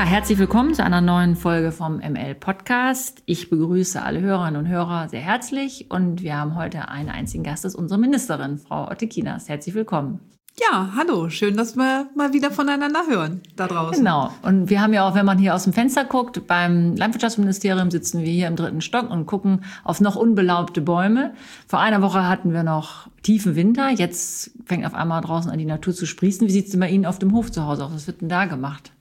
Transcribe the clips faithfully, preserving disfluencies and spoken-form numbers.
Ja, herzlich willkommen zu einer neuen Folge vom M L-Podcast. Ich begrüße alle Hörerinnen und Hörer sehr herzlich und wir haben heute einen einzigen Gast, das ist unsere Ministerin, Frau Otte Kienast. Herzlich willkommen. Ja, hallo, schön, dass wir mal wieder voneinander hören da draußen. Genau, und wir haben ja auch, wenn man hier aus dem Fenster guckt, beim Landwirtschaftsministerium sitzen wir hier im dritten Stock und gucken auf noch unbelaubte Bäume. Vor einer Woche hatten wir noch tiefen Winter, jetzt fängt auf einmal draußen an, die Natur zu sprießen. Wie sieht es denn bei Ihnen auf dem Hof zu Hause aus? Was wird denn da gemacht?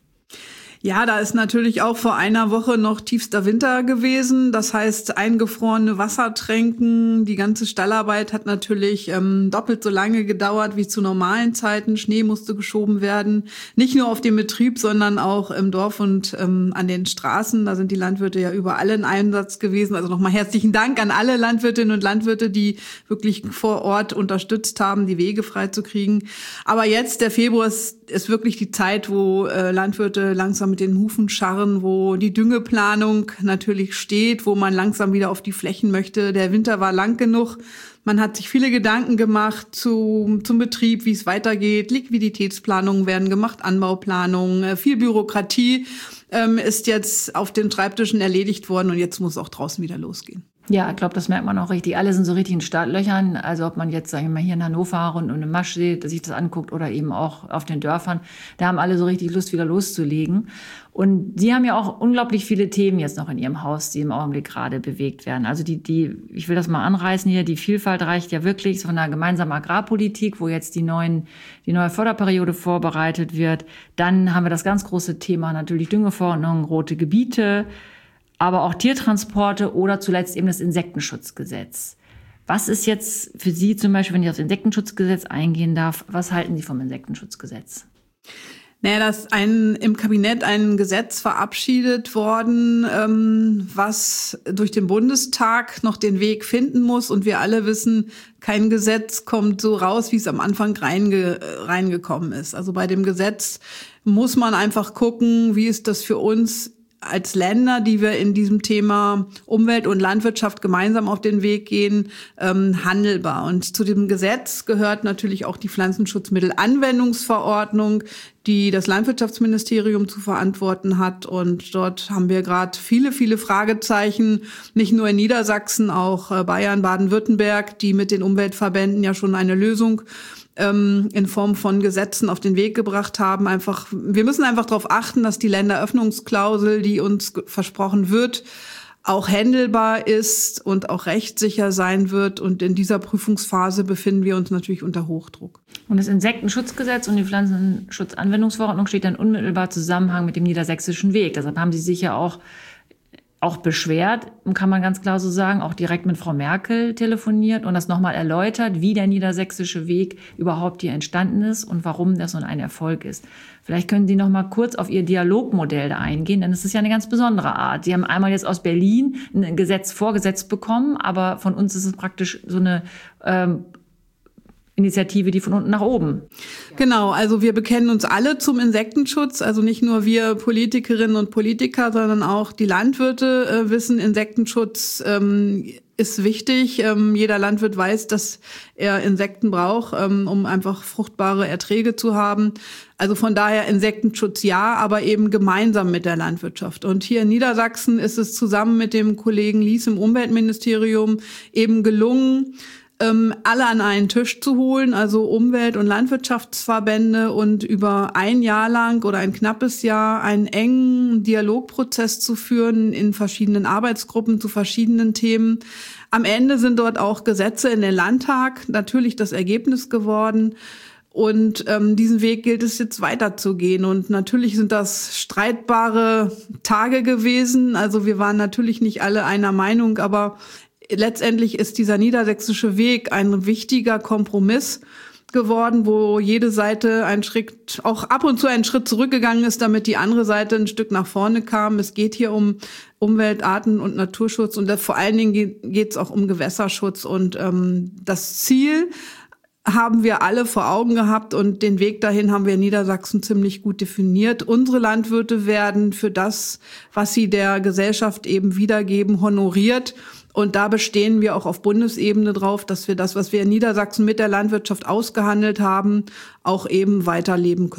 Ja, da ist natürlich auch vor einer Woche noch tiefster Winter gewesen. Das heißt, eingefrorene Wassertränken. Die ganze Stallarbeit hat natürlich ähm, doppelt so lange gedauert wie zu normalen Zeiten. Schnee musste geschoben werden. Nicht nur auf dem Betrieb, sondern auch im Dorf und ähm, an den Straßen. Da sind die Landwirte ja überall in Einsatz gewesen. Also nochmal herzlichen Dank an alle Landwirtinnen und Landwirte, die wirklich vor Ort unterstützt haben, die Wege freizukriegen. Aber jetzt, der Februar, ist, ist wirklich die Zeit, wo äh, Landwirte langsam mit den Hufen scharren, wo die Düngeplanung natürlich steht, wo man langsam wieder auf die Flächen möchte. Der Winter war lang genug. Man hat sich viele Gedanken gemacht zu, zum Betrieb, wie es weitergeht. Liquiditätsplanungen werden gemacht, Anbauplanungen, viel Bürokratie ähm, ist jetzt auf den Schreibtischen erledigt worden und jetzt muss es auch draußen wieder losgehen. Ja, ich glaube, das merkt man auch richtig. Alle sind so richtig in Startlöchern. Also ob man jetzt, sagen wir mal, hier in Hannover rund um den Maschsee sich das anguckt oder eben auch auf den Dörfern, da haben alle so richtig Lust, wieder loszulegen. Und Sie haben ja auch unglaublich viele Themen jetzt noch in Ihrem Haus, die im Augenblick gerade bewegt werden. Also die, die, ich will das mal anreißen hier, die Vielfalt reicht ja wirklich von einer gemeinsamen Agrarpolitik, wo jetzt die neuen, die neue Förderperiode vorbereitet wird. Dann haben wir das ganz große Thema natürlich Düngeverordnung, rote Gebiete, aber auch Tiertransporte oder zuletzt eben das Insektenschutzgesetz. Was ist jetzt für Sie zum Beispiel, wenn ich aufs Insektenschutzgesetz eingehen darf, was halten Sie vom Insektenschutzgesetz? Naja, da ist ein, im Kabinett ein Gesetz verabschiedet worden, ähm, was durch den Bundestag noch den Weg finden muss. Und wir alle wissen, kein Gesetz kommt so raus, wie es am Anfang reinge, reingekommen ist. Also bei dem Gesetz muss man einfach gucken, wie ist das für uns als Länder, die wir in diesem Thema Umwelt und Landwirtschaft gemeinsam auf den Weg gehen, ähm, handelbar. Und zu dem Gesetz gehört natürlich auch die Pflanzenschutzmittelanwendungsverordnung, die das Landwirtschaftsministerium zu verantworten hat. Und dort haben wir gerade viele, viele Fragezeichen, nicht nur in Niedersachsen, auch äh, Bayern, Baden-Württemberg, die mit den Umweltverbänden ja schon eine Lösung in Form von Gesetzen auf den Weg gebracht haben. Einfach, wir müssen einfach darauf achten, dass die Länderöffnungsklausel, die uns versprochen wird, auch handelbar ist und auch rechtssicher sein wird. Und in dieser Prüfungsphase befinden wir uns natürlich unter Hochdruck. Und das Insektenschutzgesetz und die Pflanzenschutzanwendungsverordnung steht dann unmittelbar Zusammenhang mit dem niedersächsischen Weg. Deshalb haben Sie sich ja auch auch beschwert, kann man ganz klar so sagen, auch direkt mit Frau Merkel telefoniert und das nochmal erläutert, wie der niedersächsische Weg überhaupt hier entstanden ist und warum das so ein Erfolg ist. Vielleicht können Sie noch mal kurz auf Ihr Dialogmodell da eingehen, denn es ist ja eine ganz besondere Art. Sie haben einmal jetzt aus Berlin ein Gesetz vorgesetzt bekommen, aber von uns ist es praktisch so eine ähm, Initiative, die von unten nach oben. Genau, also wir bekennen uns alle zum Insektenschutz, also nicht nur wir Politikerinnen und Politiker, sondern auch die Landwirte äh, wissen, Insektenschutz ähm, ist wichtig. Ähm, jeder Landwirt weiß, dass er Insekten braucht, ähm, um einfach fruchtbare Erträge zu haben. Also von daher Insektenschutz ja, aber eben gemeinsam mit der Landwirtschaft. Und hier in Niedersachsen ist es zusammen mit dem Kollegen Lies im Umweltministerium eben gelungen, alle an einen Tisch zu holen, also Umwelt- und Landwirtschaftsverbände und über ein Jahr lang oder ein knappes Jahr einen engen Dialogprozess zu führen in verschiedenen Arbeitsgruppen zu verschiedenen Themen. Am Ende sind dort auch Gesetze in den Landtag natürlich das Ergebnis geworden. Und ähm, diesen Weg gilt es jetzt weiterzugehen. Und natürlich sind das streitbare Tage gewesen. Also wir waren natürlich nicht alle einer Meinung, aber letztendlich ist dieser niedersächsische Weg ein wichtiger Kompromiss geworden, wo jede Seite einen Schritt, auch ab und zu einen Schritt zurückgegangen ist, damit die andere Seite ein Stück nach vorne kam. Es geht hier um Umwelt-, Arten- und Naturschutz und vor allen Dingen geht es auch um Gewässerschutz. Und ähm, das Ziel haben wir alle vor Augen gehabt und den Weg dahin haben wir in Niedersachsen ziemlich gut definiert. Unsere Landwirte werden für das, was sie der Gesellschaft eben wiedergeben, honoriert. Und da bestehen wir auch auf Bundesebene drauf, dass wir das, was wir in Niedersachsen mit der Landwirtschaft ausgehandelt haben, auch eben weiterleben können.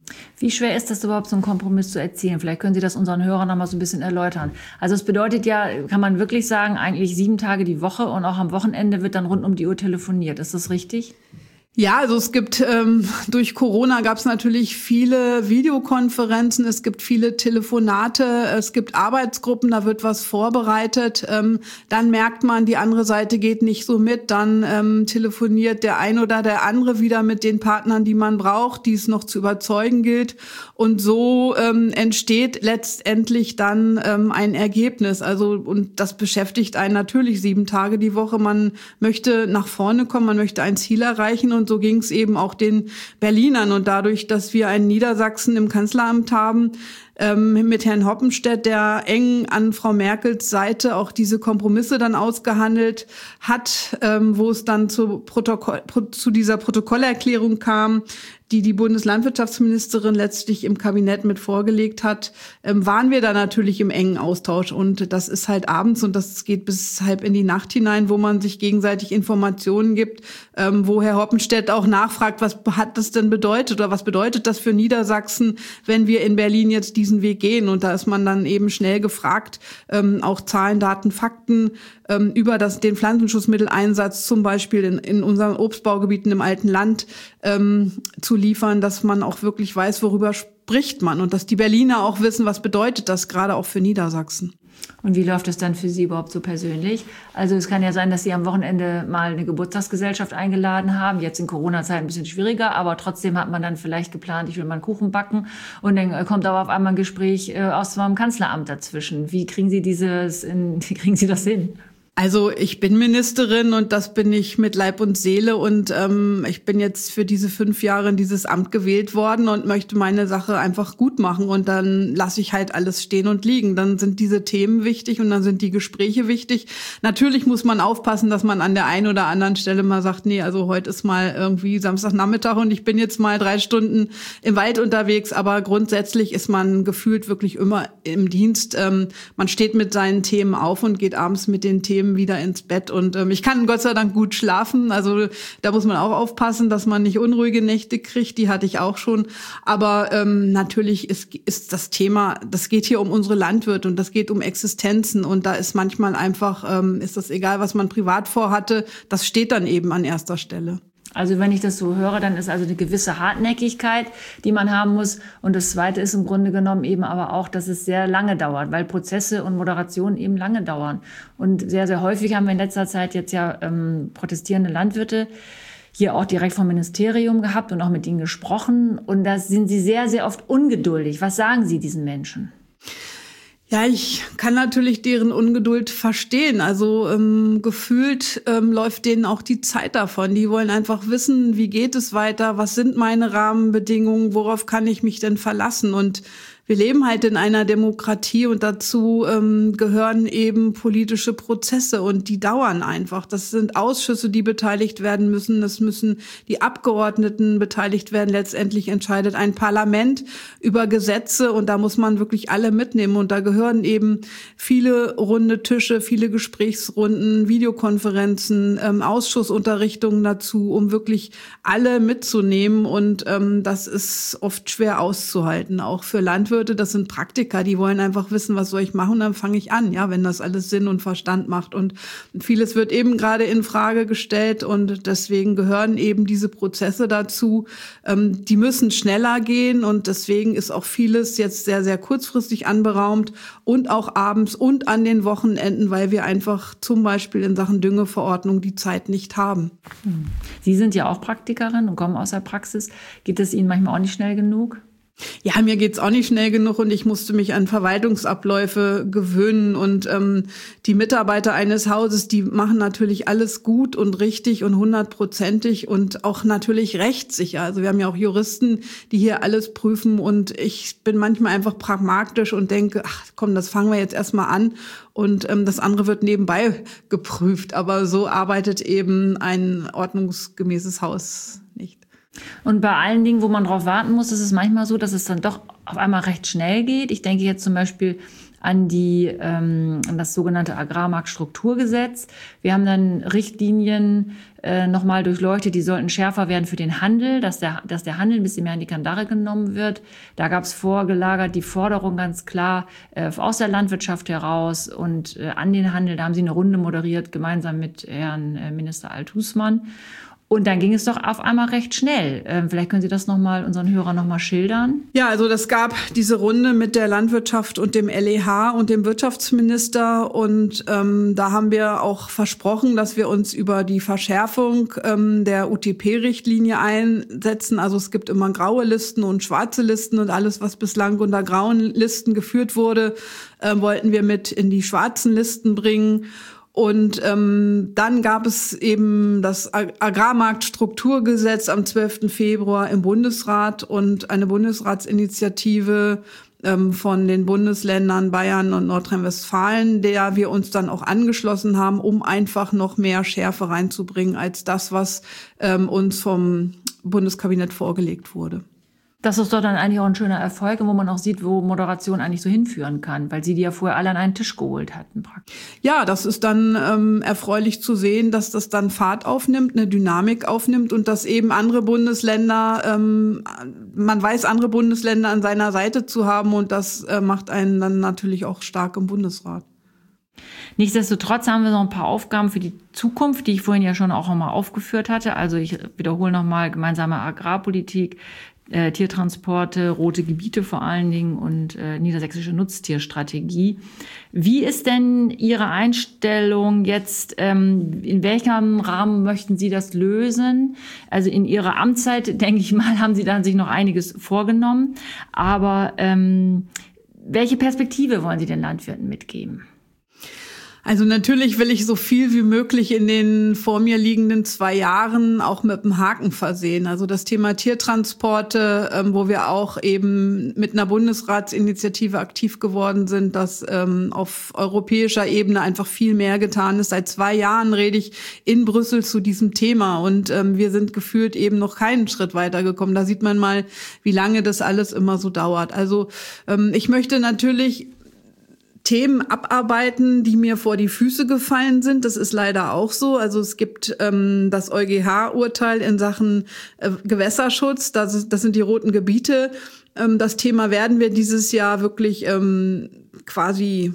Wie schwer ist das überhaupt, so einen Kompromiss zu erzielen? Vielleicht können Sie das unseren Hörern noch mal so ein bisschen erläutern. Also es bedeutet ja, kann man wirklich sagen, eigentlich sieben Tage die Woche und auch am Wochenende wird dann rund um die Uhr telefoniert. Ist das richtig? Ja, also es gibt ähm, durch Corona gab es natürlich viele Videokonferenzen, es gibt viele Telefonate, es gibt Arbeitsgruppen, da wird was vorbereitet. Ähm, dann merkt man, die andere Seite geht nicht so mit, dann ähm, telefoniert der ein oder der andere wieder mit den Partnern, die man braucht, die es noch zu überzeugen gilt. Und so ähm, entsteht letztendlich dann ähm, ein Ergebnis. Also und das beschäftigt einen natürlich sieben Tage die Woche. Man möchte nach vorne kommen, man möchte ein Ziel erreichen. Und so ging es eben auch den Berlinern. Und dadurch, dass wir einen Niedersachsen im Kanzleramt haben, ähm, mit Herrn Hoppenstedt, der eng an Frau Merkels Seite auch diese Kompromisse dann ausgehandelt hat, ähm, wo es dann zu, Protokoll, zu dieser Protokollerklärung kam, die die Bundeslandwirtschaftsministerin letztlich im Kabinett mit vorgelegt hat, ähm, waren wir da natürlich im engen Austausch. Und das ist halt abends und das geht bis halb in die Nacht hinein, wo man sich gegenseitig Informationen gibt, ähm, wo Herr Hoppenstedt auch nachfragt, was hat das denn bedeutet oder was bedeutet das für Niedersachsen, wenn wir in Berlin jetzt diesen Weg gehen? Und da ist man dann eben schnell gefragt, ähm, auch Zahlen, Daten, Fakten ähm, über das, den Pflanzenschutzmitteleinsatz zum Beispiel in, in unseren Obstbaugebieten im alten Land ähm, zu liefern, dass man auch wirklich weiß, worüber spricht man und dass die Berliner auch wissen, was bedeutet das gerade auch für Niedersachsen. Und wie läuft es dann für Sie überhaupt so persönlich? Also es kann ja sein, dass Sie am Wochenende mal eine Geburtstagsgesellschaft eingeladen haben. Jetzt in Corona-Zeit ein bisschen schwieriger, aber trotzdem hat man dann vielleicht geplant, ich will mal einen Kuchen backen. Und dann kommt aber auf einmal ein Gespräch äh, aus dem Kanzleramt dazwischen. Wie kriegen Sie dieses, in, wie kriegen Sie das hin? Also ich bin Ministerin und das bin ich mit Leib und Seele und ähm, ich bin jetzt für diese fünf Jahre in dieses Amt gewählt worden und möchte meine Sache einfach gut machen und dann lasse ich halt alles stehen und liegen. Dann sind diese Themen wichtig und dann sind die Gespräche wichtig. Natürlich muss man aufpassen, dass man an der einen oder anderen Stelle mal sagt, nee, also heute ist mal irgendwie Samstagnachmittag und ich bin jetzt mal drei Stunden im Wald unterwegs, aber grundsätzlich ist man gefühlt wirklich immer im Dienst. Ähm, man steht mit seinen Themen auf und geht abends mit den Themen wieder ins Bett und ähm, ich kann Gott sei Dank gut schlafen, also da muss man auch aufpassen, dass man nicht unruhige Nächte kriegt, die hatte ich auch schon, aber ähm, natürlich ist, ist das Thema, das geht hier um unsere Landwirte und das geht um Existenzen und da ist manchmal einfach, ähm, ist das egal, was man privat vorhatte, das steht dann eben an erster Stelle. Also wenn ich das so höre, dann ist also eine gewisse Hartnäckigkeit, die man haben muss. Und das Zweite ist im Grunde genommen eben aber auch, dass es sehr lange dauert, weil Prozesse und Moderationen eben lange dauern. Und sehr, sehr häufig haben wir in letzter Zeit jetzt ja ähm, protestierende Landwirte hier auch direkt vom Ministerium gehabt und auch mit ihnen gesprochen. Und da sind sie sehr, sehr oft ungeduldig. Was sagen Sie diesen Menschen? Ja, ich kann natürlich deren Ungeduld verstehen. Also ähm, gefühlt ähm, läuft denen auch die Zeit davon. Die wollen einfach wissen, wie geht es weiter, was sind meine Rahmenbedingungen, worauf kann ich mich denn verlassen? Und wir leben halt in einer Demokratie und dazu ähm, gehören eben politische Prozesse und die dauern einfach. Das sind Ausschüsse, die beteiligt werden müssen. Das müssen die Abgeordneten beteiligt werden. Letztendlich entscheidet ein Parlament über Gesetze und da muss man wirklich alle mitnehmen. Und da gehören eben viele runde Tische, viele Gesprächsrunden, Videokonferenzen, ähm, Ausschussunterrichtungen dazu, um wirklich alle mitzunehmen. Und ähm, das ist oft schwer auszuhalten, auch für Landwirte. Das sind Praktiker, die wollen einfach wissen, was soll ich machen, und dann fange ich an, ja, wenn das alles Sinn und Verstand macht. Und vieles wird eben gerade in Frage gestellt und deswegen gehören eben diese Prozesse dazu. Ähm, die müssen schneller gehen und deswegen ist auch vieles jetzt sehr, sehr kurzfristig anberaumt und auch abends und an den Wochenenden, weil wir einfach zum Beispiel in Sachen Düngeverordnung die Zeit nicht haben. Sie sind ja auch Praktikerin und kommen aus der Praxis. Geht es Ihnen manchmal auch nicht schnell genug? Ja, mir geht's auch nicht schnell genug und ich musste mich an Verwaltungsabläufe gewöhnen und ähm, die Mitarbeiter eines Hauses, die machen natürlich alles gut und richtig und hundertprozentig und auch natürlich rechtssicher. Also wir haben ja auch Juristen, die hier alles prüfen und ich bin manchmal einfach pragmatisch und denke, ach komm, das fangen wir jetzt erstmal an und ähm, das andere wird nebenbei geprüft. Aber so arbeitet eben ein ordnungsgemäßes Haus nicht. Und bei allen Dingen, wo man drauf warten muss, ist es manchmal so, dass es dann doch auf einmal recht schnell geht. Ich denke jetzt zum Beispiel an die ähm, an das sogenannte Agrarmarktstrukturgesetz. Wir haben dann Richtlinien äh, nochmal durchleuchtet, die sollten schärfer werden für den Handel, dass der, dass der Handel ein bisschen mehr in die Kandare genommen wird. Da gab es vorgelagert die Forderung ganz klar äh, aus der Landwirtschaft heraus und äh, an den Handel. Da haben sie eine Runde moderiert, gemeinsam mit Herrn äh, Minister Alt-Husmann. Und dann ging es doch auf einmal recht schnell. Ähm, vielleicht können Sie das noch mal unseren Hörern noch mal schildern. Ja, also das gab diese Runde mit der Landwirtschaft und dem L E H und dem Wirtschaftsminister. Und ähm, da haben wir auch versprochen, dass wir uns über die Verschärfung ähm, der U T P-Richtlinie einsetzen. Also es gibt immer graue Listen und schwarze Listen und alles, was bislang unter grauen Listen geführt wurde, äh, wollten wir mit in die schwarzen Listen bringen. Und ähm, dann gab es eben das Agrarmarktstrukturgesetz am zwölften Februar im Bundesrat und eine Bundesratsinitiative ähm, von den Bundesländern Bayern und Nordrhein-Westfalen, der wir uns dann auch angeschlossen haben, um einfach noch mehr Schärfe reinzubringen als das, was ähm, uns vom Bundeskabinett vorgelegt wurde. Das ist doch dann eigentlich auch ein schöner Erfolg, wo man auch sieht, wo Moderation eigentlich so hinführen kann, weil Sie die ja vorher alle an einen Tisch geholt hatten praktisch. Ja, das ist dann ähm, erfreulich zu sehen, dass das dann Fahrt aufnimmt, eine Dynamik aufnimmt und dass eben andere Bundesländer, ähm, man weiß, andere Bundesländer an seiner Seite zu haben und das äh, macht einen dann natürlich auch stark im Bundesrat. Nichtsdestotrotz haben wir noch ein paar Aufgaben für die Zukunft, die ich vorhin ja schon auch nochmal aufgeführt hatte. Also ich wiederhole nochmal gemeinsame Agrarpolitik, Äh, Tiertransporte, rote Gebiete vor allen Dingen und äh, niedersächsische Nutztierstrategie. Wie ist denn Ihre Einstellung jetzt? Ähm, in welchem Rahmen möchten Sie das lösen? Also in Ihrer Amtszeit, denke ich mal, haben Sie dann sich noch einiges vorgenommen. Aber ähm, welche Perspektive wollen Sie den Landwirten mitgeben? Also natürlich will ich so viel wie möglich in den vor mir liegenden zwei Jahren auch mit einem Haken versehen. Also das Thema Tiertransporte, ähm, wo wir auch eben mit einer Bundesratsinitiative aktiv geworden sind, dass ähm, auf europäischer Ebene einfach viel mehr getan ist. Seit zwei Jahren rede ich in Brüssel zu diesem Thema und ähm, wir sind gefühlt eben noch keinen Schritt weitergekommen. Da sieht man mal, wie lange das alles immer so dauert. Also ähm, ich möchte natürlich Themen abarbeiten, die mir vor die Füße gefallen sind. Das ist leider auch so. Also es gibt ähm, das EuGH-Urteil in Sachen äh, Gewässerschutz. Das, ist, das sind die roten Gebiete. Ähm, das Thema werden wir dieses Jahr wirklich ähm, quasi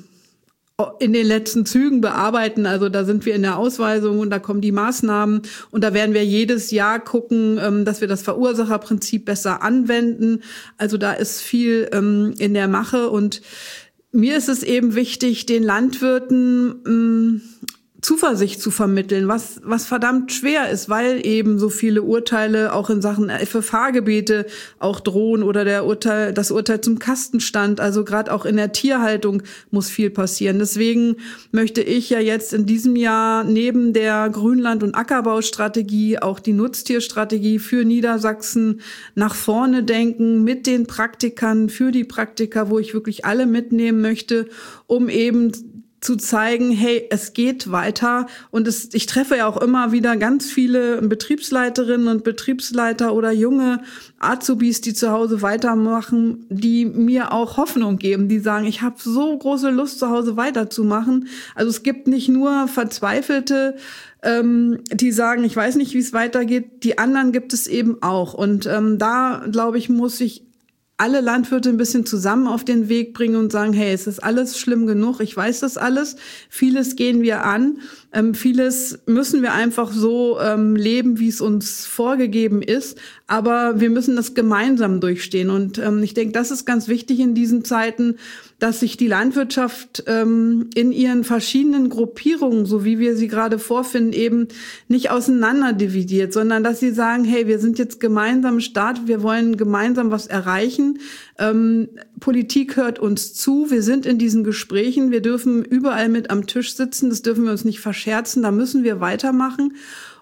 in den letzten Zügen bearbeiten. Also da sind wir in der Ausweisung und da kommen die Maßnahmen und da werden wir jedes Jahr gucken, ähm, dass wir das Verursacherprinzip besser anwenden. Also da ist viel ähm, in der Mache und mir ist es eben wichtig, den Landwirten mh, Zuversicht zu vermitteln, was was verdammt schwer ist, weil eben so viele Urteile auch in Sachen F F H-Gebiete auch drohen oder der Urteil das Urteil zum Kastenstand. Also gerade auch in der Tierhaltung muss viel passieren. Deswegen möchte ich ja jetzt in diesem Jahr neben der Grünland- und Ackerbaustrategie auch die Nutztierstrategie für Niedersachsen nach vorne denken mit den Praktikern, für die Praktiker, wo ich wirklich alle mitnehmen möchte, um eben zu zeigen, hey, es geht weiter. Und es, ich treffe ja auch immer wieder ganz viele Betriebsleiterinnen und Betriebsleiter oder junge Azubis, die zu Hause weitermachen, die mir auch Hoffnung geben, die sagen, ich habe so große Lust, zu Hause weiterzumachen. Also es gibt nicht nur Verzweifelte, ähm, die sagen, ich weiß nicht, wie es weitergeht. Die anderen gibt es eben auch. Und ähm, da, glaube ich, muss ich alle Landwirte ein bisschen zusammen auf den Weg bringen und sagen, hey, es ist alles schlimm genug, ich weiß das alles, vieles gehen wir an, ähm, vieles müssen wir einfach so ähm, leben, wie es uns vorgegeben ist, aber wir müssen das gemeinsam durchstehen und ähm, ich denke, das ist ganz wichtig in diesen Zeiten, dass sich die Landwirtschaft ähm, in ihren verschiedenen Gruppierungen, so wie wir sie gerade vorfinden, eben nicht auseinander dividiert, sondern dass sie sagen, hey, wir sind jetzt gemeinsam Staat, wir wollen gemeinsam was erreichen. Ähm, Politik hört uns zu, wir sind in diesen Gesprächen, wir dürfen überall mit am Tisch sitzen, das dürfen wir uns nicht verscherzen, da müssen wir weitermachen.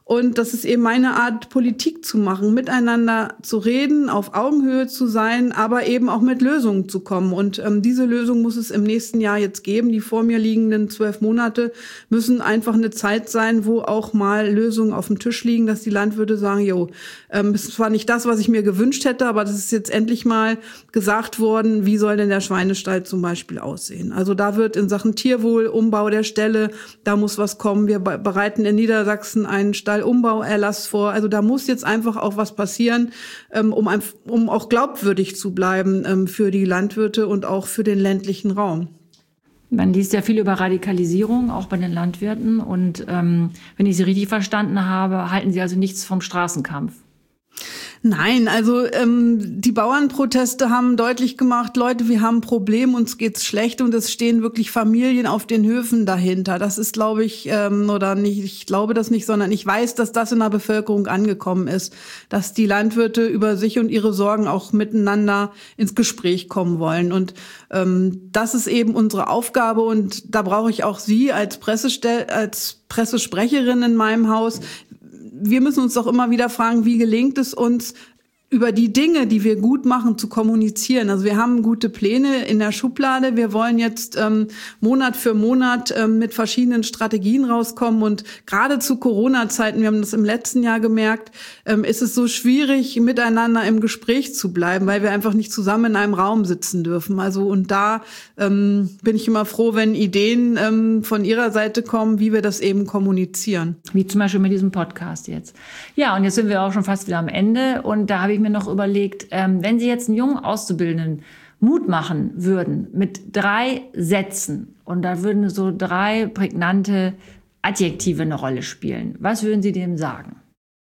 Und das ist eben meine Art, Politik zu machen, miteinander zu reden, auf Augenhöhe zu sein, aber eben auch mit Lösungen zu kommen. Und ähm, diese Lösung muss es im nächsten Jahr jetzt geben. Die vor mir liegenden zwölf Monate müssen einfach eine Zeit sein, wo auch mal Lösungen auf dem Tisch liegen, dass die Landwirte sagen, jo, ähm, es war nicht das, was ich mir gewünscht hätte, aber das ist jetzt endlich mal gesagt worden, wie soll denn der Schweinestall zum Beispiel aussehen. Also da wird in Sachen Tierwohl, Umbau der Ställe, da muss was kommen. Wir bereiten in Niedersachsen einen Stall Umbauerlass vor. Also da muss jetzt einfach auch was passieren, um, um auch glaubwürdig zu bleiben für die Landwirte und auch für den ländlichen Raum. Man liest ja viel über Radikalisierung, auch bei den Landwirten. Und ähm, wenn ich Sie richtig verstanden habe, halten Sie also nichts vom Straßenkampf. Nein, also ähm, die Bauernproteste haben deutlich gemacht, Leute, wir haben ein Problem, uns geht's schlecht und es stehen wirklich Familien auf den Höfen dahinter. Das ist, glaube ich, ähm, oder nicht, ich glaube das nicht, sondern ich weiß, dass das in der Bevölkerung angekommen ist, dass die Landwirte über sich und ihre Sorgen auch miteinander ins Gespräch kommen wollen. Und ähm, das ist eben unsere Aufgabe und da brauche ich auch Sie als Pressestell, als Pressesprecherin in meinem Haus. Wir müssen uns doch immer wieder fragen, wie gelingt es uns, über die Dinge, die wir gut machen, zu kommunizieren. Also wir haben gute Pläne in der Schublade. Wir wollen jetzt ähm, Monat für Monat ähm, mit verschiedenen Strategien rauskommen. Und gerade zu Corona-Zeiten, wir haben das im letzten Jahr gemerkt, ähm, ist es so schwierig, miteinander im Gespräch zu bleiben, weil wir einfach nicht zusammen in einem Raum sitzen dürfen. Also und da ähm, bin ich immer froh, wenn Ideen ähm, von Ihrer Seite kommen, wie wir das eben kommunizieren. Wie zum Beispiel mit diesem Podcast jetzt. Ja, und jetzt sind wir auch schon fast wieder am Ende. Und da habe ich mir noch überlegt, ähm, wenn Sie jetzt einen jungen Auszubildenden Mut machen würden mit drei Sätzen und da würden so drei prägnante Adjektive eine Rolle spielen, was würden Sie dem sagen?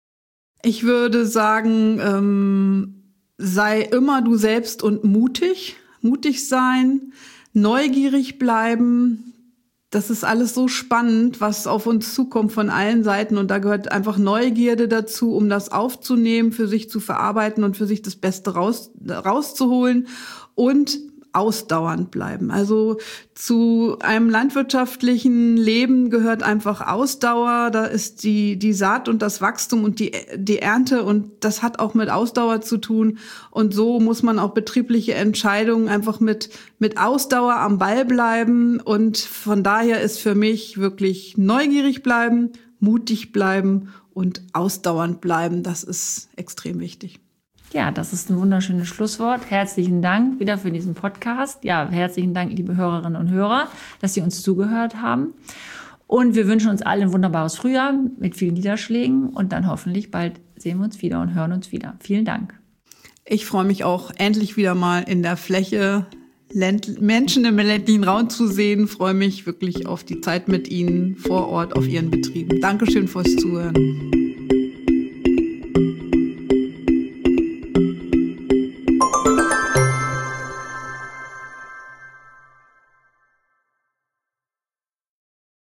Ich würde sagen, ähm, sei immer du selbst und mutig, mutig sein, neugierig bleiben. Das ist alles so spannend, was auf uns zukommt von allen Seiten. Und da gehört einfach Neugierde dazu, um das aufzunehmen, für sich zu verarbeiten und für sich das Beste raus, rauszuholen und ausdauernd bleiben. Also zu einem landwirtschaftlichen Leben gehört einfach Ausdauer. Da ist die, die Saat und das Wachstum und die, die Ernte und das hat auch mit Ausdauer zu tun. Und so muss man auch betriebliche Entscheidungen einfach mit, mit Ausdauer am Ball bleiben. Und von daher ist für mich wirklich neugierig bleiben, mutig bleiben und ausdauernd bleiben. Das ist extrem wichtig. Ja, das ist ein wunderschönes Schlusswort. Herzlichen Dank wieder für diesen Podcast. Ja, herzlichen Dank, liebe Hörerinnen und Hörer, dass Sie uns zugehört haben. Und wir wünschen uns allen ein wunderbares Frühjahr mit vielen Niederschlägen. Und dann hoffentlich bald sehen wir uns wieder und hören uns wieder. Vielen Dank. Ich freue mich auch, endlich wieder mal in der Fläche Menschen im ländlichen Raum zu sehen. Ich freue mich wirklich auf die Zeit mit Ihnen vor Ort auf Ihren Betrieben. Dankeschön fürs Zuhören.